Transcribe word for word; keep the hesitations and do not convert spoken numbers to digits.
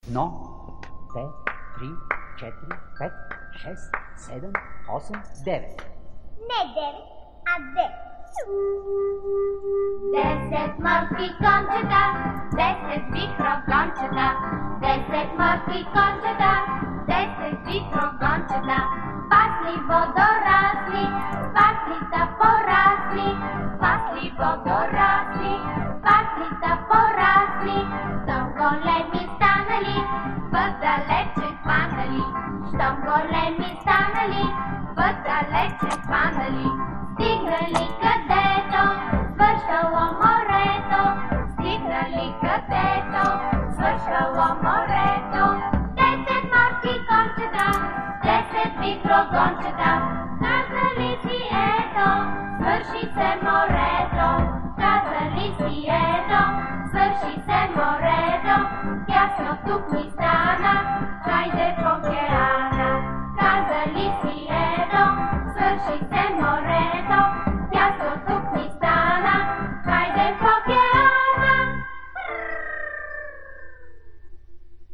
Едно, две, три, четири, пет, шест, седем, осем, девет. Не девет, а девет. Десет мъртви кончета, десет вихрогончета, десет мъртви кончета, десет вихрогончета. Пасли водорасли, пасли та порасли, пасли водорасли, пасли та порасли. Щом големи станали, въдалече хванали. Щом големи станали, въдалече хванали. Стигнали където свършало морето, стигнали където свършало морето. Десет морски кончета, десет вихрогончета, казали си ето, свърши се морето. Казали си ето, свърши се морето, тясно тук ми